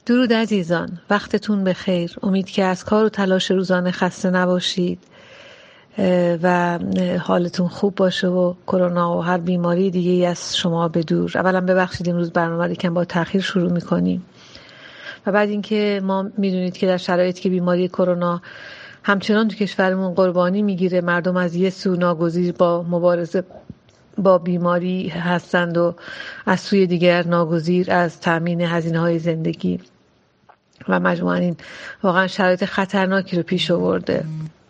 درود عزیزان، وقتتون بخیر. امید که از کار و تلاش روزانه خسته نباشید و حالتون خوب باشه و کرونا و هر بیماری دیگه ای از شما بدور. اولا ببخشید امروز برنامه رو یکم با تأخیر شروع میکنیم و بعد اینکه ما میدونید که در شرایطی که بیماری کرونا همچنان تو کشورمون قربانی میگیره، مردم از یه سو ناگزیر با مبارزه با بیماری هستند و از سوی دیگر ناگزیر از تأمین هزینه‌های زندگی و مجموعاً این واقعا شرایط خطرناکی رو پیش آورده.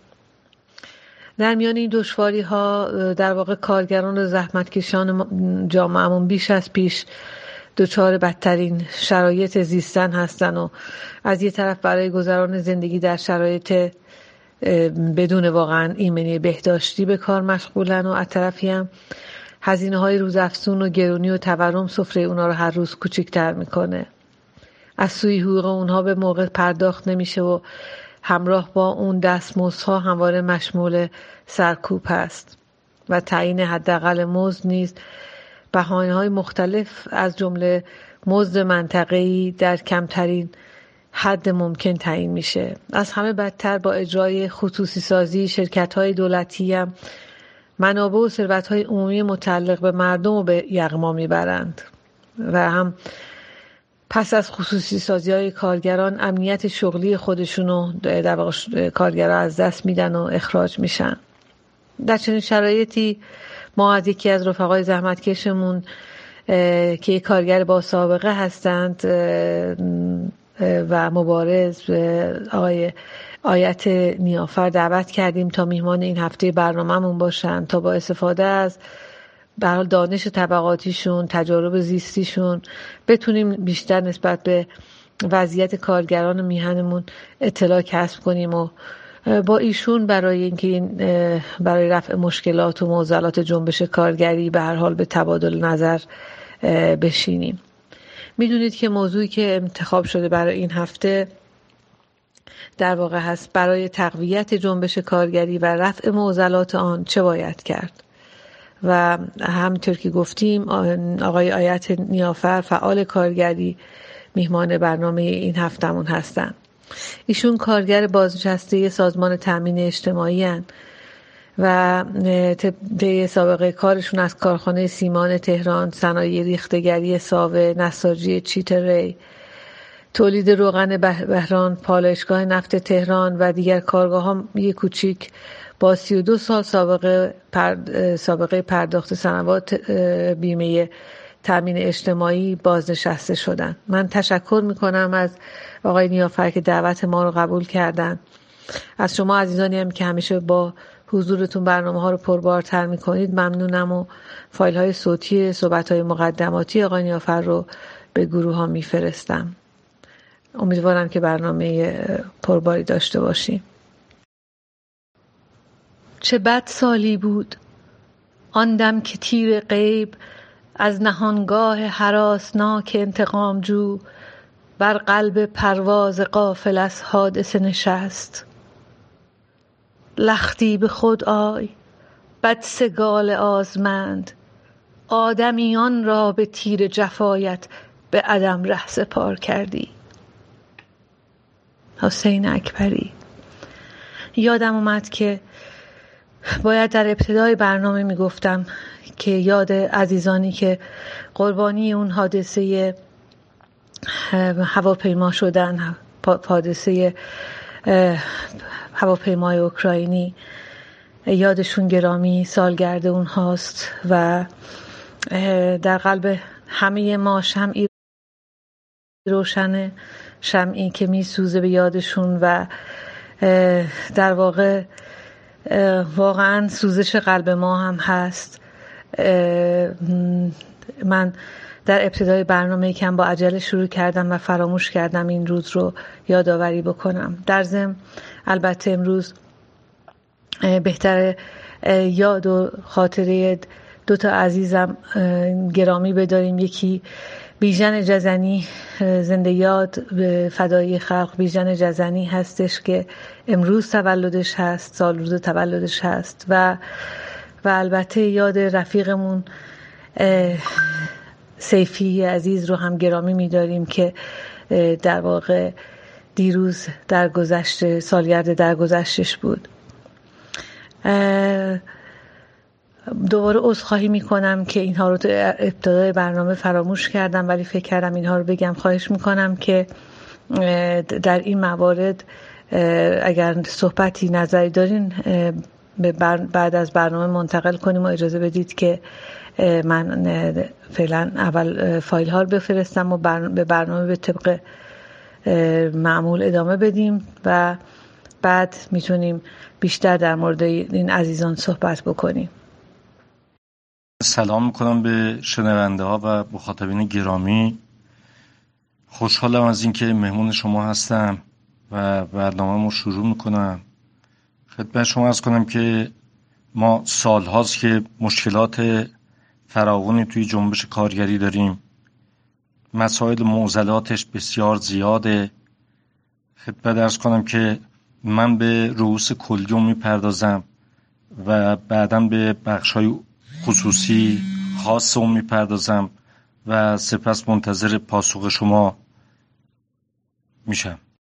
در میان این دشواری ها در واقع کارگران و زحمتکشان جامعهمون بیش از پیش دچار بدترین شرایط زیستن هستن و از یه طرف برای گذران زندگی در شرایط بدون واقعا ایمنی بهداشتی به کار مشغولن و از طرفی هم هزینه‌های روزافزون و گرونی و تورم سفره اونا رو هر روز کوچکتر میکنه. از سوی حقوق اونها به موقع پرداخت نمیشه و همراه با اون دستمزدها همواره مشمول سرکوب هست و تعیین حداقل مزد نیز بهانه‌های مختلف از جمله مزد منطقه‌ای در کمترین حد ممکن تعیین میشه. از همه بدتر با اجرای خصوصی سازی شرکت‌های دولتی هم منابع و ثروت‌های عمومی متعلق به مردم رو به یغما میبرند و هم پس از خصوصی سازی‌های کارگران امنیت شغلی خودشونو در واقع کارگرها از دست میدن و اخراج میشن. در چنین شرایطی ما از یکی از رفقای زحمتکشمون که یک کارگر با سابقه هستند و مبارز، آقای آیت نیافر، دعوت کردیم تا میهمان این هفته برنامه‌مون باشن تا با استفاده از به حال دانش طبقاتیشون، تجارب زیستیشون بتونیم بیشتر نسبت به وضعیت کارگران و میهنمون اطلاع کسب کنیم و با ایشون برای اینکه برای رفع مشکلات و معضلات جنبش کارگری به هر حال به تبادل نظر بشینیم. میدونید که موضوعی که انتخاب شده برای این هفته در واقع هست برای تقویت جنبش کارگری و رفع معضلات آن چه باید کرد. و همونطور که گفتیم آقای آیت نیافر فعال کارگری میهمان برنامه این هفتمون هستن. ایشون کارگر بازنشسته سازمان تأمین اجتماعی هستند و طی سابقه کارشون از کارخانه سیمان تهران، صنایع ریختگری ساوه، نساجی چیت ری، تولید روغن بهران، پالایشگاه نفت تهران و دیگر کارگاه‌ها یک کوچیک با 32 سال سابقه پرداخت سنوات بیمه تأمین اجتماعی بازنشسته شدن. من تشکر میکنم از آقای نیافر که دعوت ما رو قبول کردن. از شما عزیزانی هم که همیشه با حضورتون برنامه ها رو پربارتر میکنید ممنونم و فایل های صوتی صحبت های مقدماتی آقای نیافر رو به گروه ها میفرستم. امیدوارم که برنامه پرباری داشته باشیم. چه بد سالی بود آن دم که تیر غیب از نهانگاه هراسناک انتقام جو بر قلب پرواز غافل از حادثه نشست. لختی به خود آی بدسگال آزمند، آدمیان را به تیر جفایت به عدم ره سپار کردی. حسین اکبری. یادم اومد که باید در ابتدای برنامه میگفتم که یاد عزیزانی که قربانی اون حادثه هواپیما شدن، حادثه هواپیمای اوکراینی، یادشون گرامی، سالگرد اون هاست و در قلب همه ما شمعی روشنه، شمعی که میسوزه به یادشون و در واقع واقعا سوزش قلب ما هم هست. من در ابتدای برنامه یکم با عجله شروع کردم و فراموش کردم این روز رو یادآوری بکنم. در ضمن البته امروز بهتره یاد و خاطره دو تا عزیزم گرامی بداریم. یکی بیژن جزنی، زنده یاد به فدای خلق. بیژن جزنی هستش که امروز تولدش هست، سال روز تولدش هست و البته یاد رفیقمون سیفی عزیز رو هم گرامی می‌داریم که در واقع دیروز در گذشته سالگرد در گذشتش بود. دوباره عذرخواهی میکنم که اینها رو تو ابتدای برنامه فراموش کردم، ولی فکر کردم اینها رو بگم. خواهش میکنم که در این موارد اگر صحبتی نظری دارین بعد از برنامه منتقل کنیم و اجازه بدید که من فعلا اول فایل ها رو بفرستم و به برنامه به طبق معمول ادامه بدیم و بعد میتونیم بیشتر در مورد این عزیزان صحبت بکنیم. سلام میکنم به شنونده ها و مخاطبین گرامی. خوشحالم از اینکه مهمون شما هستم و برنامه رو شروع میکنم. خدمت شما عرض کنم که ما سال هاست که مشکلات فراوانی توی جنبش کارگری داریم. مسائل معضلاتش بسیار زیاده. خدمت عرض کنم که من به رؤوس کلی میپردازم و بعداً به بخش‌های خصوصی خاص میپردازم و سپس منتظر پاسخ شما میشم.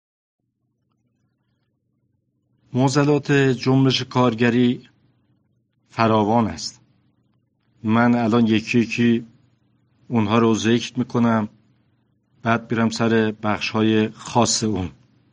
معضلات جنبش کارگری فراوان است. من الان یکی یکی اونها رو ذکر میکنم، بعد بیرم سر بخش‌های خاص اون.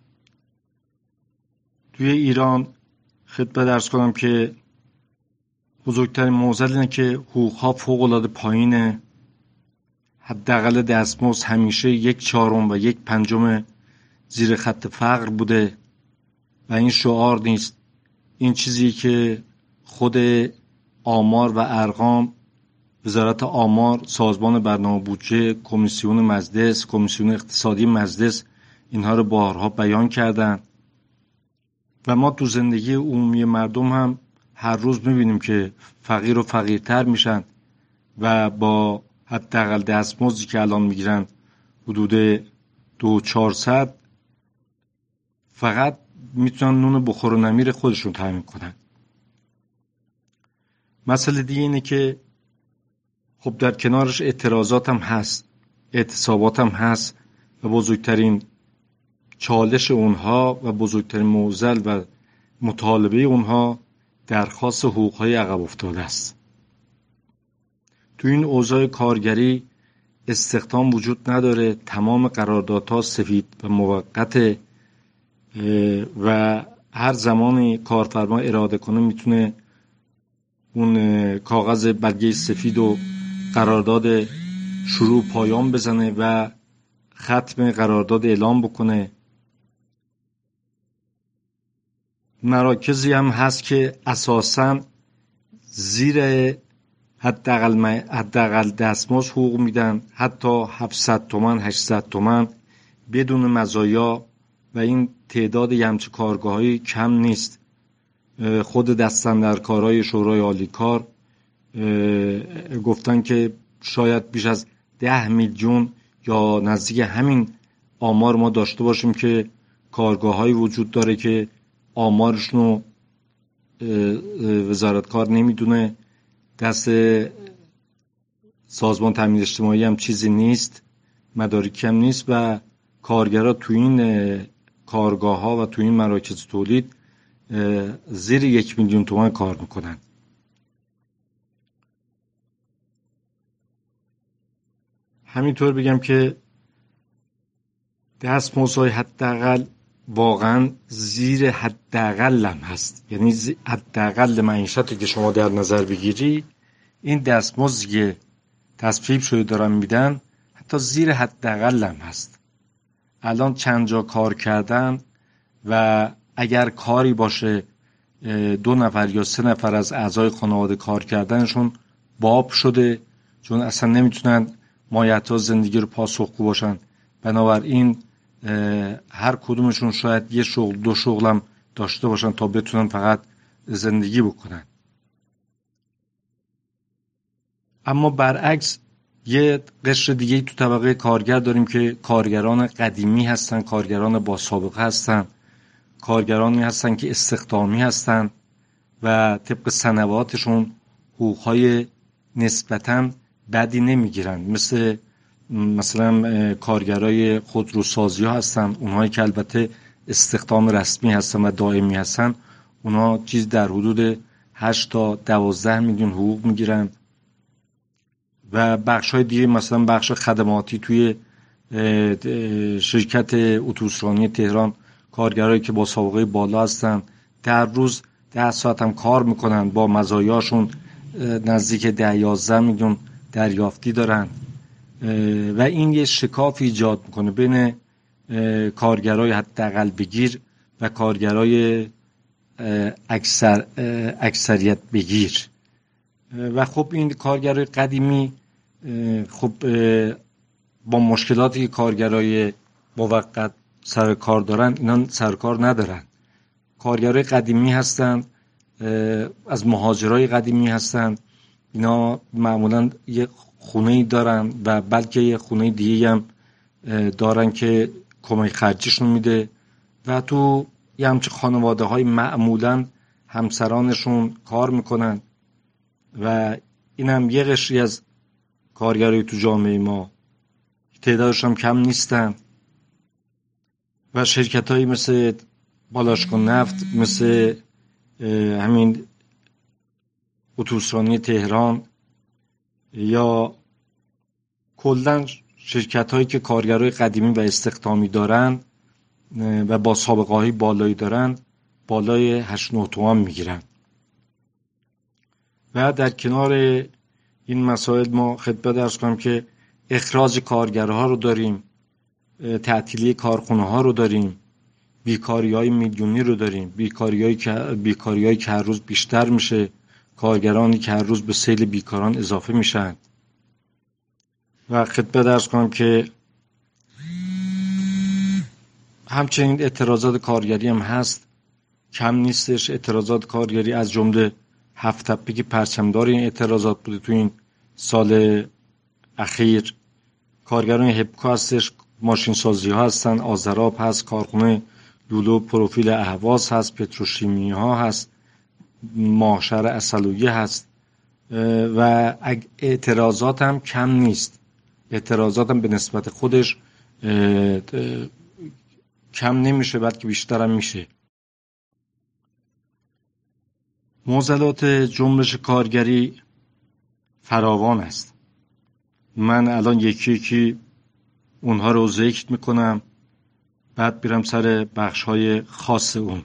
توی ایران خدمت عرض کنم که بزرگترین معضل اینه که حقوق‌ها فوق‌العاده پایینه. حداقل دستمزد همیشه 1/4 و 1/5 زیر خط فقر بوده و این شعار نیست. این چیزی که خود آمار و ارقام، وزارت آمار، سازمان برنامه بودجه، کمیسیون مجلس، کمیسیون اقتصادی مجلس اینها رو بارها بیان کردن و ما تو زندگی عمومی مردم هم هر روز میبینیم که فقیر و فقیرتر میشن و با حداقل دستمزدی که الان میگیرن حدود 200-400 فقط میتونن نون بخور و نمیر خودشون تامین کنن. مسئله دیگه اینه که خب در کنارش اعتراضات هم هست، اعتصابات هم هست و بزرگترین چالش اونها و بزرگترین معضل و مطالبه اونها درخواست حقوقهای عقب افتاده است. تو این اوضاع کارگری استخدام وجود نداره، تمام قراردادها سفید و موقته و هر زمانی کارفرما اراده کنه میتونه اون کاغذ برگه سفید و قرارداد شروع پایان بزنه و ختم قرارداد اعلام بکنه. مراکزی هم هست که اساساً زیر حداقل دستمزد حقوق میدن، حتی 700 تومان 800 تومان بدون مزایا و این تعداد همچه کارگاهایی کم نیست. خود دستاندرکارای شورای عالی کار گفتن که شاید بیش از 10 میلیون یا نزدیک همین آمار ما داشته باشیم که کارگاهایی وجود داره که آمارشونو وزارت کار نمیدونه، دست سازمان تامین اجتماعی هم چیزی نیست، مدارکی هم نیست و کارگرها تو این کارگاه ها و تو این مراکز تولید زیر 1 میلیون تومان کار میکنن. همینطور بگم که دستمزدهای حداقل واقعا زیر حداقل هم هست، یعنی حداقل معیشتی که شما در نظر بگیری این دستمزدی که تصویب شده دارن میدن حتی زیر حداقل هم هست. الان چند جا کار کردن و اگر کاری باشه 2 نفر یا 3 نفر از اعضای خانواده کار کردنشون باب شده، چون اصلا نمیتونن مایحتاج زندگی رو پاسخگو باشن. بنابراین هر کدومشون شاید 1 شغل 2 شغل هم داشته باشن تا بتونن فقط زندگی بکنن. اما برعکس یه قشر دیگه تو طبقه کارگر داریم که کارگران قدیمی هستن، کارگران با سابقه هستن، کارگرانی هستن که استخدامی هستن و طبق سنواتشون حقوقهای نسبتاً بدی نمیگیرن، مثل مثلا کارگرای خودروسازی ها هستن، اونهایی که البته استخدام رسمی هستن و دائمی هستن، اونها چیز در حدود 8 تا 12 میلیون حقوق میگیرن. و بخش های دیگه مثلا بخش خدماتی توی شرکت اتوبوسرانی تهران، کارگرایی که با سابقه بالا هستن، در روز 10 ساعت هم کار میکنن، با مزایاشون نزدیک 10-11 میلیون دریافتی دارن. و این یه شکاف ایجاد میکنه بین کارگرای حداقل بگیر و کارگرای اکثریت بگیر. و خب این کارگرای قدیمی خب با مشکلاتی که کارگرای موقت سر کار دارن، اینا سر کار ندارن. کارگرای قدیمی هستن، از مهاجرای قدیمی هستن، اینا معمولا یه خونه‌ای دارن و بلکه یه خونه دیگه هم دارن که کمک خرجیشون میده و تو یه همچه خانواده های معمولا همسرانشون کار میکنن و این هم یه قشری از کارگرای تو جامعه ما، تعدادش هم کم نیستن. و شرکت هایی مثل بالاشکن نفت، مثل همین اتوبوسرانی تهران، یا کلاً شرکت هایی که کارگرای قدیمی و استخدامی دارن و با سابقه های بالایی دارن، بالای 8-9 تومان میگیرن. و در کنار این مسائل ما خدمت عرض کنم که اخراج کارگرها رو داریم، تعطیلی کارخونه ها رو داریم، بیکاری های میلیونی رو داریم، بیکاری های که هر روز بیشتر میشه، کارگرانی که هر روز به سیل بیکاران اضافه میشن. و خدمت عرض کنم که همچنین اعتراضات کارگری هم هست، کم نیستش. اعتراضات کارگری از جمله 7 تپه که پرچمدار این اعتراضات بوده تو این سال اخیر. کارگران هپکو هستش، ماشین سازی ها هستن، آذراب هست، کارخونه لولو پروفیل اهواز هست، پتروشیمی ها هست، ماهشهر عسلویه هست. و اعتراضات هم کم نیست، اعتراضات هم به نسبت خودش کم نمیشه بلکه بیشتر هم میشه. معضلات جنبش کارگری فراوان است. من الان یکی یکی اونها رو ذکر میکنم، بعد میرم سر بخش‌های خاص اون.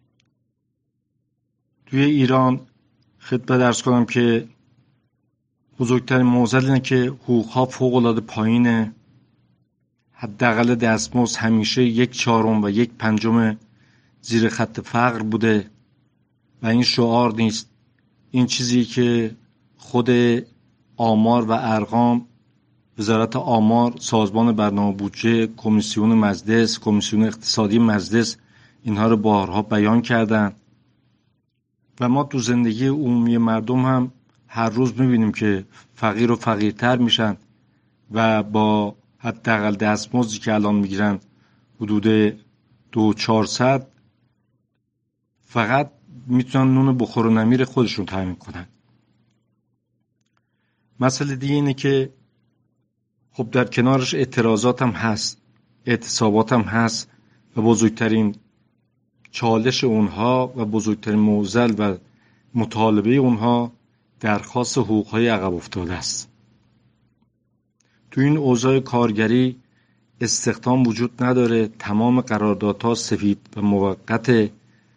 توی ایران خدمت عرض کنم که بزرگترین معضل اینه که حقوق‌ها فوق‌العاده پایینه. حداقل دستمزد همیشه 1/4 و 1/5 زیر خط فقر بوده و این شعار نیست، این چیزی که خود آمار و ارقام، وزارت آمار، سازمان برنامه بودجه، کمیسیون مجلس، کمیسیون اقتصادی مجلس اینها رو بارها بیان کردن. و ما تو زندگی عمومی مردم هم هر روز میبینیم که فقیر و فقیرتر میشن و با حداقل دستمزدی که الان میگیرن حدود 200-400 فقط میتونن نون بخور و نمیر خودشون تامین کنن. مسئله دیگه اینه که خب در کنارش اعتراضات هم هست، اعتصابات هم هست و بزرگترین چالش اونها و بزرگترین معضل و مطالبه اونها درخواست حقوق‌های عقب افتاده است. تو این اوضاع کارگری استخدام وجود نداره، تمام قراردادها سفید و موقته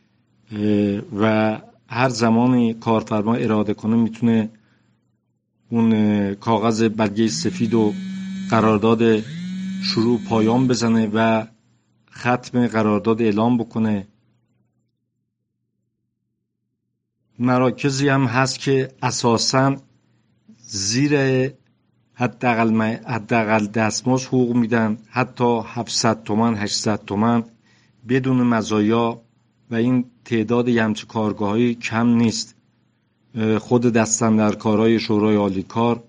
و هر زمانی کارفرما اراده کنه میتونه اون کاغذ برگه سفید و قرارداد شروع پایان بزنه و ختم قرارداد اعلام بکنه. مراکزی هم هست که اساساً زیر حداقل دستمزد حقوق میدن، حتی 700 تومان 800 تومان بدون مزایا و این تعداد همچه کارگاهی کم نیست. خود دستاندرکارای شورای عالی کار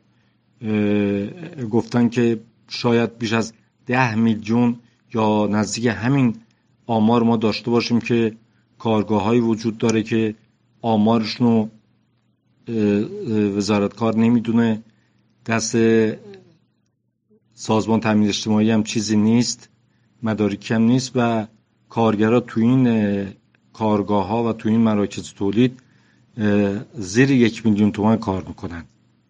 گفتن که شاید بیش از 10 میلیون یا نزدیک همین آمار ما داشته باشیم که کارگاه‌هایی وجود داره که آمارشونو وزارت کار نمیدونه، دست سازمان تامین اجتماعی هم چیزی نیست، مدارکی هم نیست و کارگرها تو این کارگاه ها و تو این مراکز تولید زیر 1 میلیون تومان کار میکنن.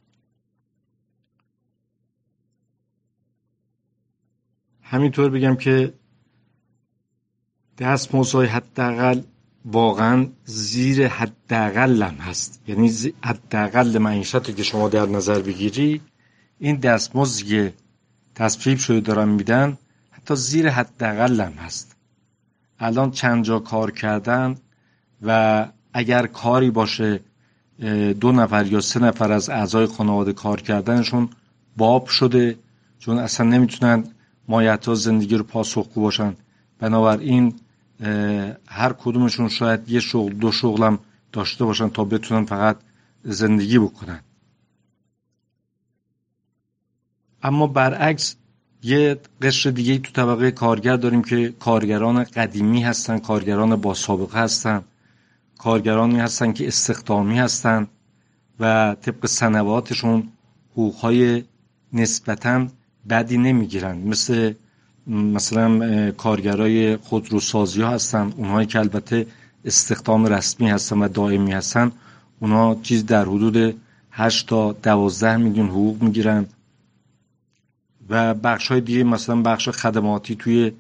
همینطور بگم که دستمزدهای حداقل واقعا زیر حداقل هم هست، یعنی حداقل معیشتی که شما در نظر بگیری این دستمزدی که تصویب شده دارن میدن حتی زیر حداقل هم هست. الان چند جا کار کردن و اگر کاری باشه 2 نفر یا 3 نفر از اعضای خانواده کار کردنشون باب شده، چون اصلا نمیتونن مایحتاج زندگی رو پاسخگو باشن. بنابراین هر کدومشون شاید 1 شغل 2 شغل هم داشته باشن تا بتونن فقط زندگی بکنن. اما برعکس یه قشر دیگه تو طبقه کارگر داریم که کارگران قدیمی هستن، کارگران با سابقه هستن، کارگرانی هستن که استخدامی هستن و طبق سنواتشون حقوقهای نسبتاً بدی نمیگیرن، مثلا کارگرای خودروسازی ها هستن، اونهایی که البته استخدام رسمی هستن و دائمی هستن، اونها چیز در حدود 8 تا 12 میلیون حقوق میگیرن و بخشای دیگه مثلا بخش خدماتی توی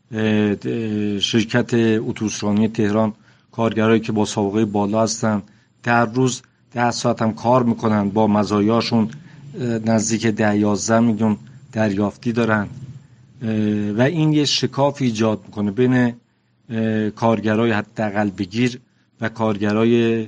شرکت اتوبوسرانی تهران کارگرایی که با سابقه بالا هستن در روز 10 ساعت هم کار میکنن، با مزایاشون نزدیک 10-11 میلیون دریافتی دارن و این یه شکاف ایجاد میکنه بین کارگرای حداقل بگیر و کارگرای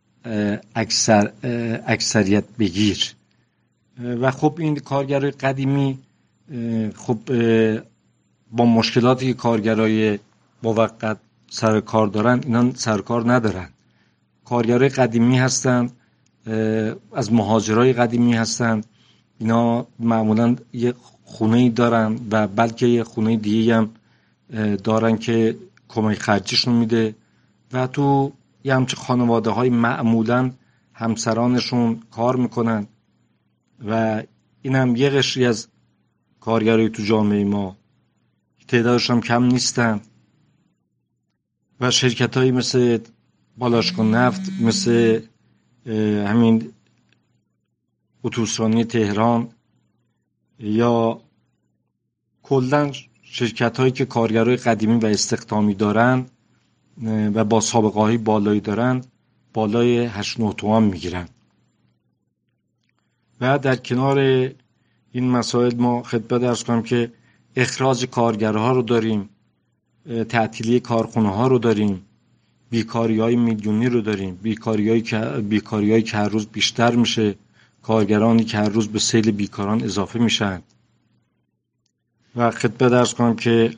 اکثریت بگیر. و خب این کارگرای قدیمی خب با مشکلاتی که کارگرای موقت سر کار دارن اینا سر کار ندارن. کارگرای قدیمی هستن، از مهاجرای قدیمی هستن، اینا معمولا یه خونه‌ای دارن و بلکه یه خونه دیگه هم دارن که کمک خرجیشون میده و تو یه همچه خانواده های معمولا همسرانشون کار میکنن و این هم یه قشری از کارگرای تو جامعه ما، تعدادش هم کم نیستن و شرکت هایی مثل بالاشکن نفت، مثل همین اتوبوسرانی تهران یا کلاً شرکت هایی که کارگرای قدیمی و استخدامی دارن و با سابقه های بالایی دارن بالای 8-9 تومان میگیرن. و در کنار این مسائل ما خدمت عرض کنم که اخراج کارگرها رو داریم، تعطیلی کارخونه ها رو داریم، بیکاری های میلیونی رو داریم، بیکاری که هر روز بیشتر میشه، کارگرانی که هر روز به سیل بیکاران اضافه میشن. و خدمت عرض کنم که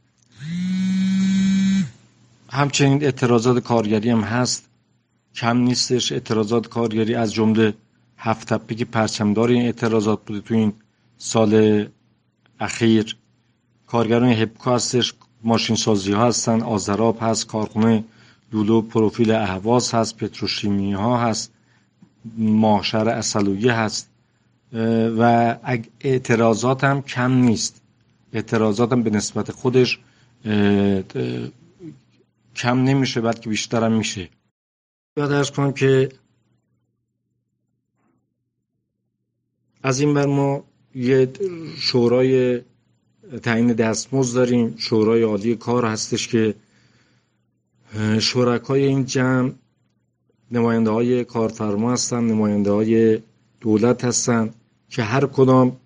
همچنین اعتراضات کارگری هم هست، کم نیستش. اعتراضات کارگری از جمله 7 تپه که پرچمدار این اعتراضات بوده تو این سال اخیر. کارگران هپکو هستش، ماشین سازی ها هستن، آذراب هست، کارخونه لولو پروفیل اهواز هست، پتروشیمی ها هست، ماهشهر عسلویه هست و اعتراضات هم کم نیست. اعتراضات هم به نسبت خودش کم نمیشه بلکه بیشتر هم میشه. باید عرض کنم که از این بر ما یه شورای تعیین دستمزد داریم، شورای عالی کار هستش که شرکای این جمع نماینده های کارفرما هستن، نماینده های دولت هستن که هر کدام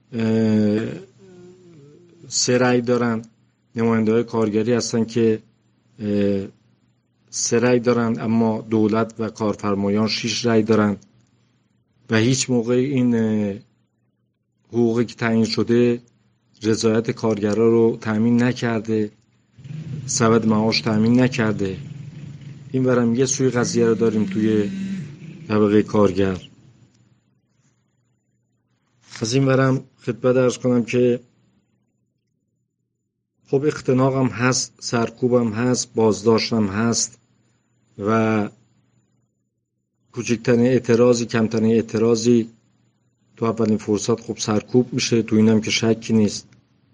3 رأی دارن. نماینده های کارگری هستن که 3 رأی دارن، اما دولت و کارفرمایان 6 رأی دارن و هیچ موقع این حقوقی که تعیین شده رضایت کارگرها رو تأمین نکرده، سبد معاش تأمین نکرده. این برم یه سوی قضیه رو داریم توی طبقه کارگر. از این برم خدمت عرض کنم که خب اختناق هم هست، سرکوب هم هست، بازداشت هم هست و کوچکترین اعتراضی، کمترین اعتراضی تو اولین فرصت خب سرکوب میشه، تو اینم که شکی نیست.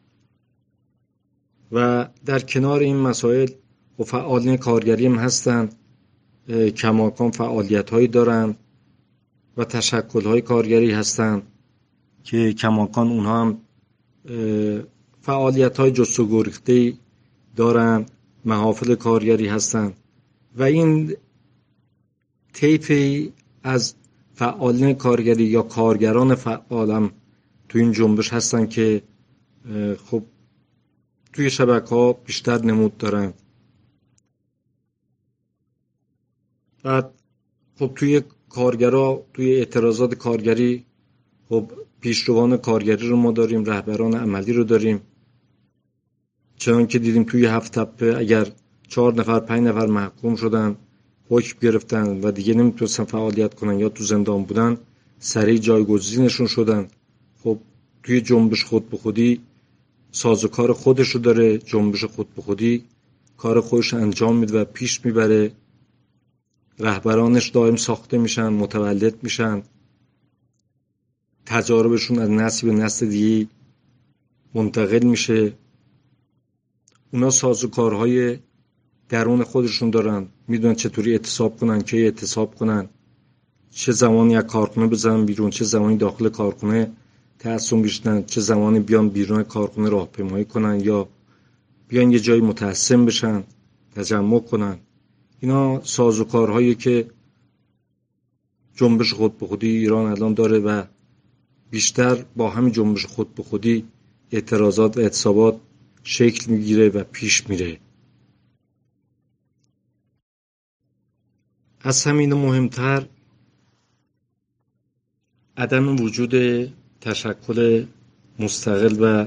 و در کنار این مسائل و فعالین کارگری هم هستن، کماکان فعالیت هایی دارن و تشکل های کارگری هستن که کماکان اونها هم فعالیت های جست و گریخته دارن، محافل کارگری هستن و این طیفی از فعالین کارگری یا کارگران فعالم تو این جنبش هستن که خب توی شبکه‌ها بیشتر نمود دارن. بعد خب توی کارگرها، توی اعتراضات کارگری خب پیشروان کارگری رو ما داریم، رهبران عملی رو داریم. چنان که دیدیم توی 7 تپه اگر 4 نفر 5 نفر محکوم شدن، حکم گرفتن و دیگه نمیتونستن فعالیت کنن یا تو زندان بودن، سریع جایگزینشون شدن. خب توی جنبش خود به خودی سازوکار خودش رو داره، جنبش خود به خودی کار خودش انجام میده و پیش میبره. رهبرانش دائم ساخته میشن، متولد میشن، تجاربشون از نسل به نسل دیگه منتقل میشه. اونا سازوکارهای درون خودشون دارن، میدونن چطوری اعتصاب کنن، که اعتصاب کنن، چه زمانی از کارخونه بزنن بیرون، چه زمانی داخل کارخونه تعصب بشنن، چه زمانی بیان بیرون کارخونه راهپیمایی کنن یا بیان یه جایی متعصب بشن، تجمع کنن. اینا سازوکارهایی که جنبش خود به خودی ایران الان داره و بیشتر با همین جنبش خود به خودی اعتراضات و اعتصابات شکل میگیره و پیش میره. از همین مهمتر عدم وجود تشکل مستقل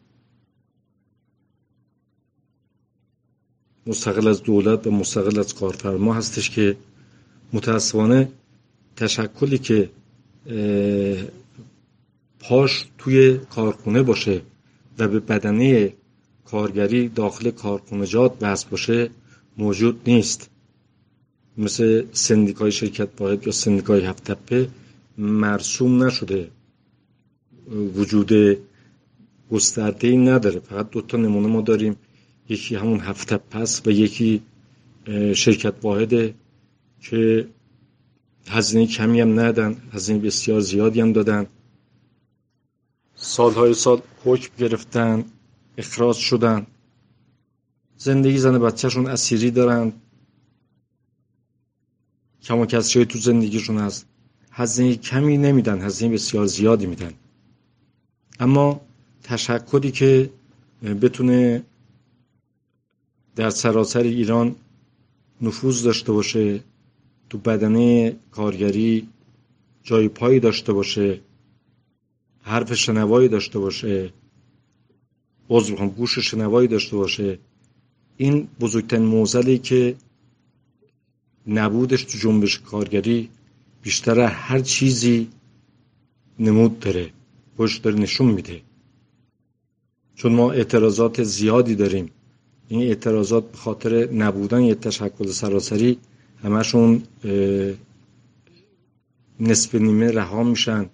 از دولت و مستقل از کارفرما هستش که متاسفانه تشکلی که پاش توی کارخونه باشه و به بدنه کارگری داخل کارخونجات بس باشه موجود نیست. مثل سندیکای شرکت واحد یا سندیکای 7 تپه مرسوم نشده، وجود گسترده‌ای نداره. فقط 2 تا نمونه ما داریم، یکی همون 7 تپه است و یکی شرکت واحده که هزینه کمی هم ندادن، هزینه بسیار زیادی هم دادن. سالهای سال حکم گرفتن، اخراج شدن، زندگی زن بچه‌شون اسیری دارن، کم و کسری تو زندگیشون هست، هزینه کمی نمیدن، هزینه بسیار زیادی میدن. اما تشکلی که بتونه در سراسر ایران نفوذ داشته باشه، تو بدنه کارگری جای پایی داشته باشه، حرف شنوایی داشته باشه، گوش شنوایی داشته باشه، این بزرگترین معضلی که نبودش تو جنبش کارگری بیشتر هر چیزی نمود داره، خودش داره نشون میده. چون ما اعتراضات زیادی داریم، این اعتراضات به خاطر نبودن یک تشکل سراسری همشون نصف نیمه رها میشن،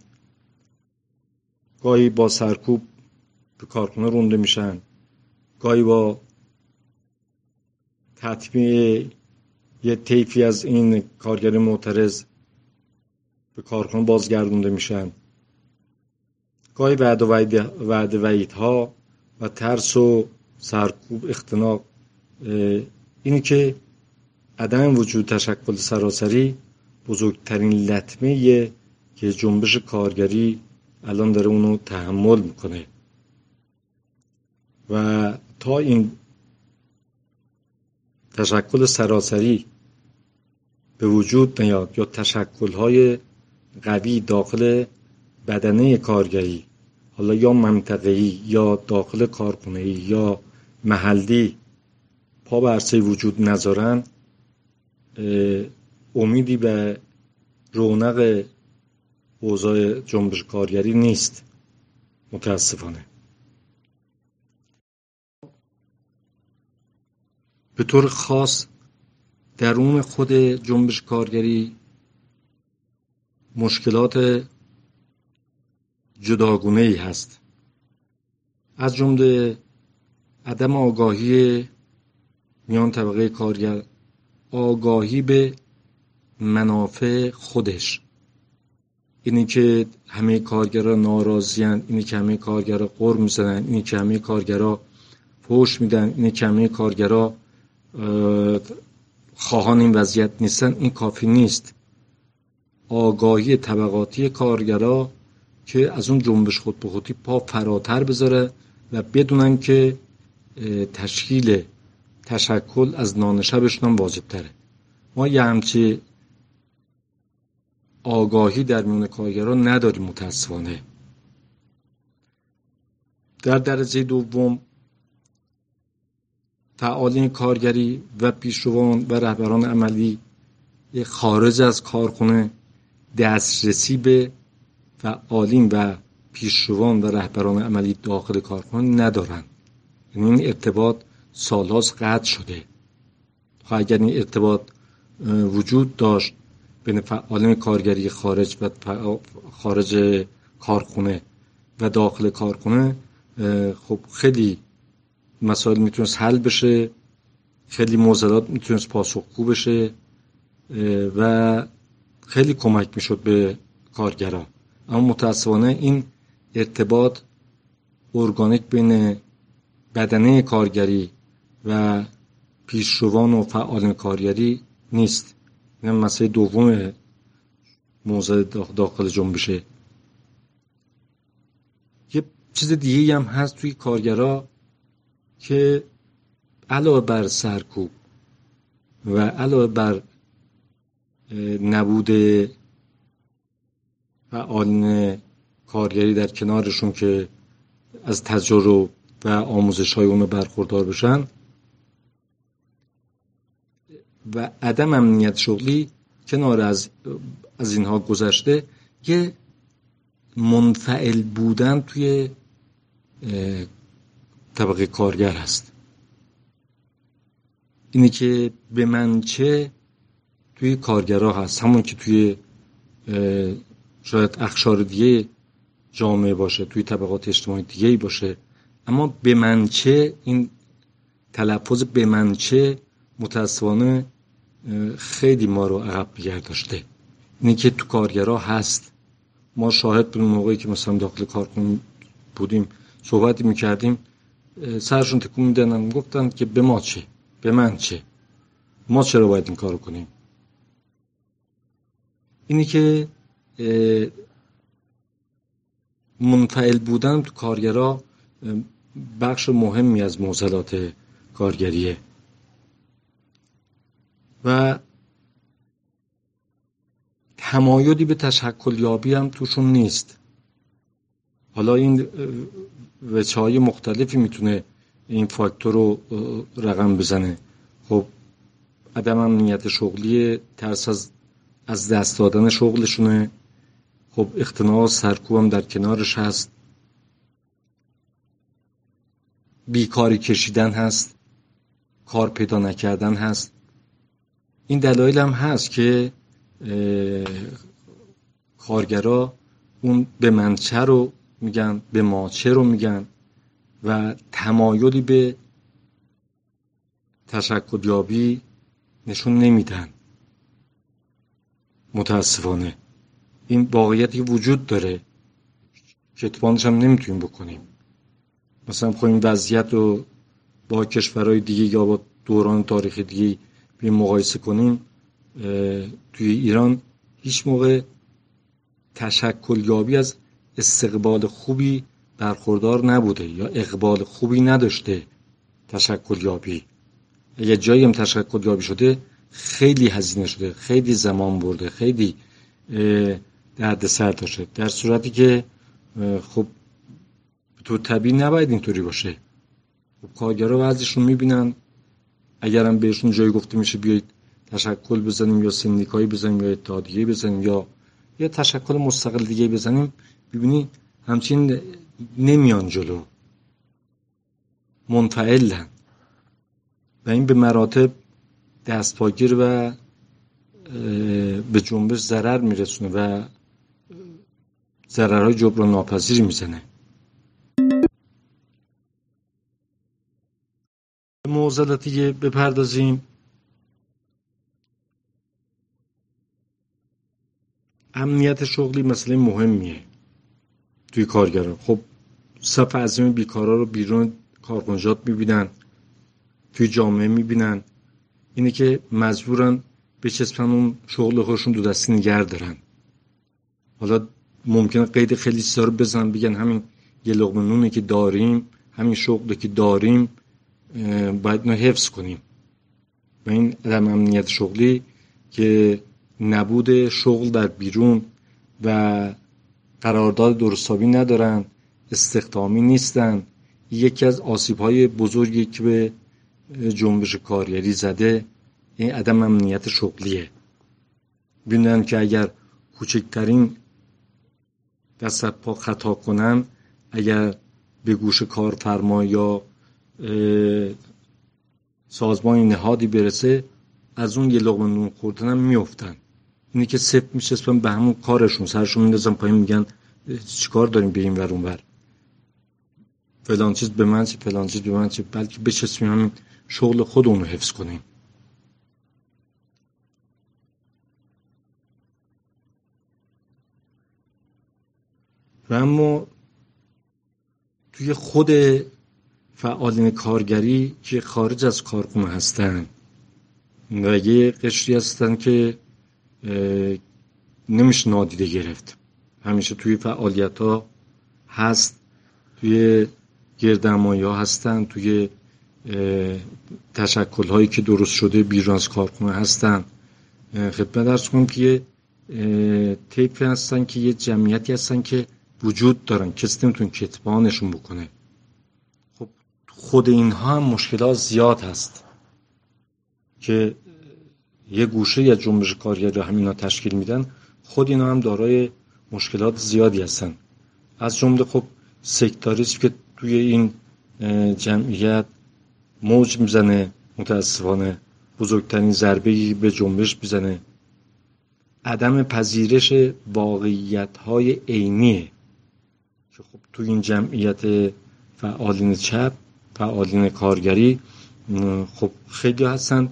گاهی با سرکوب به کارخونه رونده میشن، گاهی با تطمیع یه طیفی از این کارگر معترض به کارخونه بازگردونده میشن، گاهی وعده وعیدها و ترس و سرکوب اختناق. اینی که عدم وجود تشکل سراسری بزرگترین لطمه که جنبش کارگری الان داره اونو تحمل میکنه و تا این تشکل سراسری به وجود نیاد یا تشکل‌های قوی داخل بدنه کارگری، حالا یا منطقه‌ای یا داخل کارخانه‌ای یا محلی، پا به عرصه وجود نذارن، امیدی به رونق اوضاع جنبش کارگری نیست متاسفانه. به طور خاص درون خود جنبش کارگری مشکلات جداگونه‌ای هست، از جمله عدم آگاهی میان طبقه کارگر، آگاهی به منافع خودش، اینی که همه کارگرها ناراضی‌اند، اینی که همه کارگرها غر میزنن، اینی که همه کارگرها فحش میدن، اینی که همه کارگرها خواهان این وضعیت نیستن، این کافی نیست. آگاهی طبقاتی کارگرها که از اون جنبش خود به خودی پا فراتر بذاره و بدونن که تشکل از نانشبشون هم واجب تره. ما یه همچی آگاهی در میون کارگران نداریم متاسفانه. در درجه دوم، فعالین کارگری و پیشروان و رهبران عملی خارج از کارخانه دسترسی به فعالین و پیشروان و رهبران عملی داخل کارخانه ندارن. یعنی این ارتباط سالهاست قطع شده. اگر این ارتباط وجود داشت بین فعالین کارگری خارج و خارج کارخانه و داخل کارخانه، خب خیلی مسائل میتونست حل بشه، خیلی معضلات میتونست پاسخگو بشه و خیلی کمک میشد به کارگران. اما متاسفانه این ارتباط ارگانیک بین بدنه کارگری و پیشروان و فعالین کارگری نیست. این مسئله دوم موضوع داخل جنبشه. یه چیز دیگه هم هست توی کارگرها که علاوه بر سرکوب و علاوه بر نبود فعالین کارگری در کنارشون که از تجربه و آموزش‌های اون برخوردار بشن و عدم امنیت شغلی کنار از اینها گذشته، یه منفعل بودن توی طبقه کارگر هست. اینی که به منچه توی کارگرها هست، همون که توی شاید اقشار دیگه جامعه باشه، توی طبقات اجتماعی دیگه باشه، اما به منچه، این تلفظ به منچه متاسفانه خیلی ما رو عقب بگرداشته. اینی که تو کارگرها هست. ما شاهد بودیم موقعی که مثلا داخل کارخونه بودیم، صحبتی میکردیم، سرشون تکون میدن، گفتن که به ما چه؟ به من چه؟ ما چرا باید این کارو کنیم؟ اینی که منفعل بودن تو کارگرها بخش مهمی از معضلات کارگریه و تمایلی به تشکل یابی هم توشون نیست. حالا این وجه‌های مختلفی میتونه این فاکتور رو رقم بزنه. خب عدم امنیت شغلی، ترس از دست دادن شغلشونه، خب اختناق سرکوب هم در کنارش هست، بیکاری کشیدن هست، کار پیدا نکردن هست. این دلایل هم هست که کارگرها اون به منچه رو میگن، به ماچه رو میگن و تمایلی به تشکل یابی نشون نمیدن. متاسفانه این واقعیتی وجود داره که اتبانش هم نمیتونیم بکنیم. مثلا خب این وضعیت رو با کشورهای دیگه یا با دوران تاریخی دیگه بیم مقایسه کنیم، توی ایران هیچ موقع تشکل یابی از استقبال خوبی برخوردار نبوده یا اقبال خوبی نداشته. تشکل یابی اگه جایی هم تشکل یابی شده خیلی هزینه شده، خیلی زمان برده، خیلی دردسر داشته، در صورتی که خب تو طبیعی نباید اینطوری باشه. خب کارگرها وضعشون میبینن، اگرم بهشون جایی گفته میشه بیایید تشکل بزنیم یا سندیکایی بزنیم یا اتحادیه بزنیم یا تشکل مستقل دیگه بزنیم، ببینی همچین نمیان جلو، منفعلن و این به مراتب دستپاگیر و به جنبش ضرر میرسونه و ضررهای جبران ناپذیری میزنه. معضلاتی بپردازیم. امنیت شغلی مسئله مهمیه توی کارگران. خب صف عظیم بیکارا رو بیرون کارگنجات میبینن، توی جامعه میبینن، اینه که مجبورن بچسبن اون شغل خودشون دو دستی نگه دارن. حالا ممکنه قید خیلی چیزا رو بزنن، بگن همین یه لقمه نونی که داریم، همین شغلی که داریم باید اینو حفظ کنیم. و این عدم امنیت شغلی که نبود شغل در بیرون و قرارداد درستابی ندارن، استخدامی نیستن، یکی از آسیب‌های بزرگی که به جنبش کارگری زده این عدم امنیت شغلیه. ببینن که اگر کوچکترین دست پا خطا کنن، اگر به گوش کارفرما یا سازمان نهادی برسه، از اون یه لقمه نون خوردن هم میافتن. اینی که سفت میچسبن به همون کارشون، سرشون میندازن پایین، میگن چیکار داریم به این ور اون ور، فلان چیز به من چه، فلان چیز به من چه، بلکه بچسبیم همین شغل خودمون رو حفظ کنیم. و اما توی خود فعالین کارگری که خارج از کارخونه هستن و یه قشری هستن که نمیشه نادیده گرفت، همیشه توی فعالیت ها هست، توی گردهمایی ها هستن، توی تشکل هایی که درست شده بیرون از کارخونه هستن. خدمت عرض کنم که یه طیفی هستن که یه جمعیتی هستن که وجود دارن، کسی نمیتونه کتمانشون بکنه. خب خود اینها هم مشکلات زیاد هست که یه گوشه یا جنبش کارگری همینا تشکیل میدن، خود اینا هم دارای مشکلات زیادی هستن. از جمله خب سکتاریسم که توی این جمعیت موج میزنه، متاسفانه بزرگترین ضربه‌ای به جنبش میزنه. عدم پذیرش واقعیت‌های عینیه که خب توی این جمعیت فعالین چپ، فعالین کارگری، خب خیلی هستن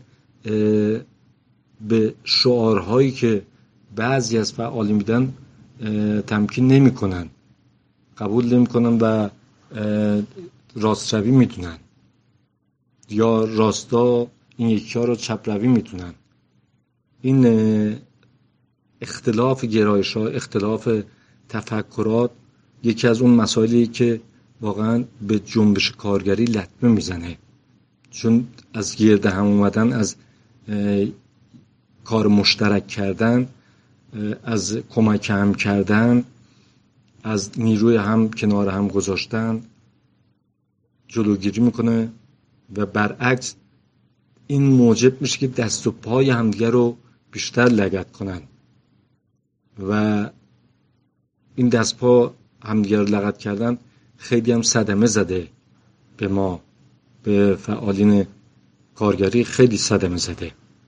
به شعارهایی که بعضی از فعالین میدن تمکین نمی کنن، قبول نمی کنن و راست روی میدونن یا راستا این یکی ها رو چپ روی میدونن. این اختلاف گرایش ها، اختلاف تفکرات یکی از اون مسائلی که واقعا به جنبش کارگری لطمه میزنه، چون از گرد هم اومدن، از کار مشترک کردن، از کمک هم کردن، از نیروی هم کنار هم گذاشتن جلوگیری میکنه و برعکس این موجب میشه که دست و پای همدیگه رو بیشتر لگد کنن و این دست پا همدیگه رو لگد کردن خیلی هم صدمه زده به ما، به فعالین کارگری خیلی صدمه زده.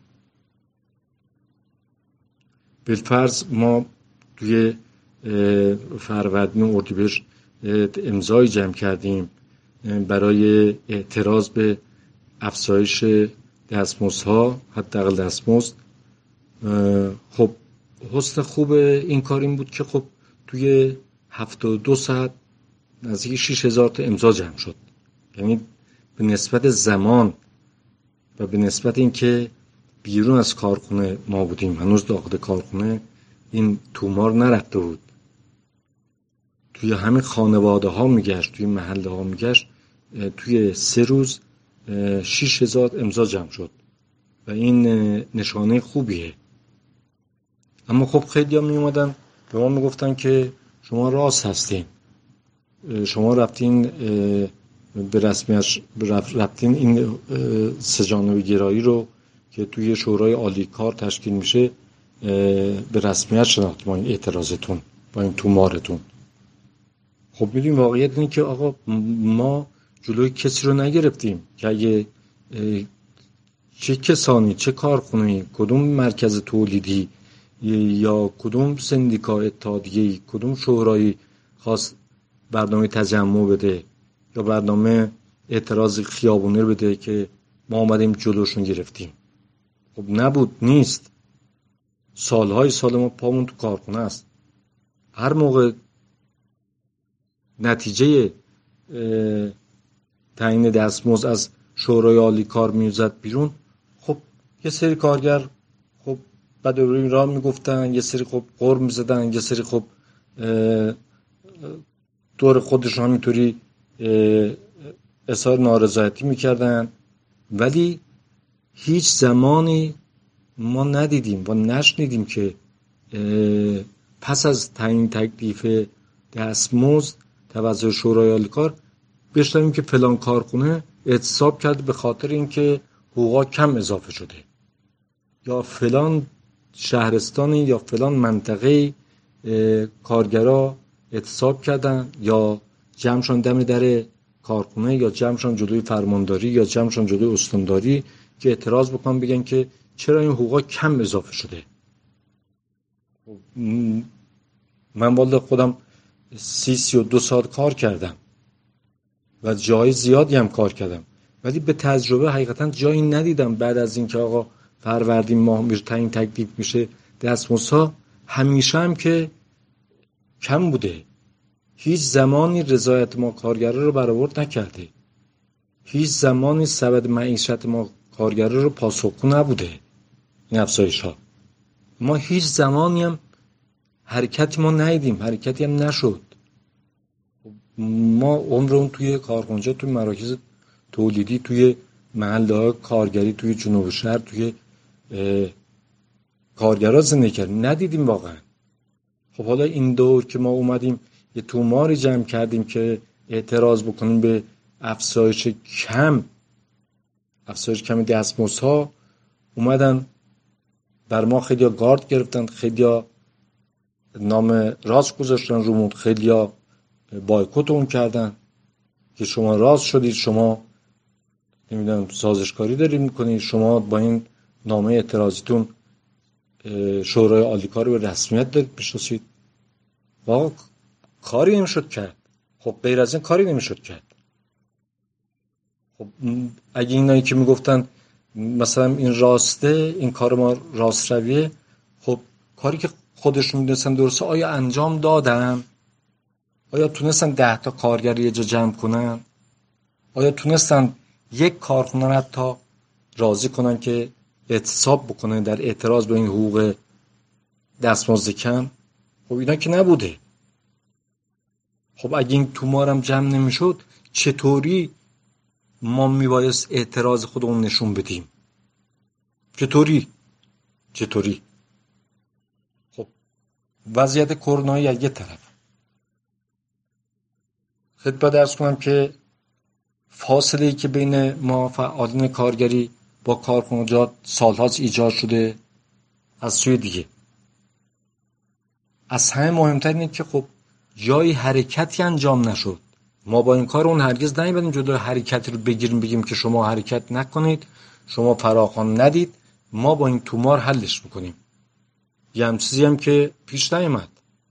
بالفرض ما توی فروردین و اردیبهشت امضای جمع کردیم برای اعتراض به افزایش دستمزدها، حداقل دستمزد. خب حسن خوب این کار این بود که خب توی 72 ساعت نزدیک 6000 تا امضا جمع شد. یعنی به نسبت زمان و به نسبت اینکه بیرون از کارخونه ما بودیم، هنوز داخل کارخونه این تومار نرفته بود، توی همین خانواده ها میگشت، توی محله ها میگشت، توی 3 روز 6000 امضا جمع شد و این نشانه خوبیه. اما خب خیلی ها می اومدن به ما میگفتن که شما راست هستین، شما رفتین به رسمیت رفتین این سه‌جانبه گرایی رو که توی شورای عالی کار تشکیل میشه به رسمیت شناختین با این اعتراضتون، با این تومارتون. خب میدونیم واقعیت اینه که آقا ما جلوی کسی رو نگرفتیم که اگه چه کسانی، چه کارخونه‌ای، کدوم مرکز تولیدی یا کدوم سندیکا اتحادیه، کدوم شورایی خواست برنامه تجمع بده یا برنامه اعتراض خیابونی بده که ما آمدیم جلوشون گرفتیم. خب نبود، نیست. سالهای سال ما پامون تو کارخونه است. هر موقع نتیجه تعیین دستمزد از شورای عالی کار میوزد بیرون، خب یه سری کارگر خب بعد روی راه میگفتن، یه سری خب غر میزدن، یه سری خب دور خودشون همینطوری اظهار نارضایتی میکردن، ولی هیچ زمانی ما ندیدیم و نشنیدیم که پس از تعیین تکلیف دستمزد توسط شورای عالی کار بشنویم که فلان کارخونه اعتصاب کرد به خاطر اینکه حقوقا کم اضافه شده، یا فلان شهرستانی یا فلان منطقه کارگرا اعتصاب کردن یا جمعشون دم در کارخونه یا جمعشون جلوی فرمانداری یا جمعشون جلوی استانداری که اعتراض بکنن، بگن که چرا این حقوقا کم اضافه شده. من والله خودم 32 سال کار کردم و جای زیادی هم کار کردم، ولی به تجربه حقیقتا جایی ندیدم بعد از اینکه آقا فروردین ماه میشه تعیین تکلیف میشه دستمزدها همیشه هم که کم بوده. هیچ زمانی رضایت ما کارگرا رو برآورد نکرده. هیچ زمانی سبد معیشت ما کارگرا رو پاسخگو نبوده این افزایش ها. ما هیچ زمانی هم حرکتی ما ندیدیم، حرکتی هم نشد. ما عمرمون توی کارخونجا، توی مراکز تولیدی، توی محله‌های کارگری، توی جنوب شهر، توی کارگرا زندگی کردیم، ندیدیم واقعا. خب حالا این دور که ما اومدیم یه توماری جمع کردیم که اعتراض بکنیم به افزایش کم دستمزدها، اومدن بر ما خیلیا گارد گرفتن، خیلیا نام راست گذاشتن رومون، خیلیا بایکوت اون کردن که شما راست شدید، شما نمیدونم سازشکاری دارید میکنید، شما با این نامه اعتراضیتون شورای عالی کار رو به رسمیت دارید بشناسید. واقعا کاری نمیشد کرد. خب غیر از این کاری نمیشد کرد. خب اگه اینایی که میگفتن مثلا این راسته، این کار ما راست رویه، خب کاری که خودشون میدونستن درسته آیا انجام دادن؟ آیا تونستن 10 تا کارگر یه جا جمع کنن؟ آیا تونستن یک کارخونه رو حتی راضی کنن که اعتصاب بکنن در اعتراض به این حقوق دستمزد کم؟ خب اینا که نبوده. خب اگه این تومار هم جمع نمیشد، چطوری ما میبایست اعتراض خودمون نشون بدیم؟ چطوری؟ خب وضعیت کرونایی از یه طرف، خدمت درس کنم که فاصله‌ای که بین ما فعالین کارگری با کارخانجات سالهاست ایجاد شده، از سوی دیگه از همه مهمتر اینه که خب جای حرکتی انجام نشد. ما با این کار اون هرگز نمی‌بینیم جلوی حرکتی رو بگیریم بگیم که شما حرکت نکنید، شما فراخوان ندید، ما با این تومار حلش میکنیم. یه هم چیزی هم که پیش نیامد.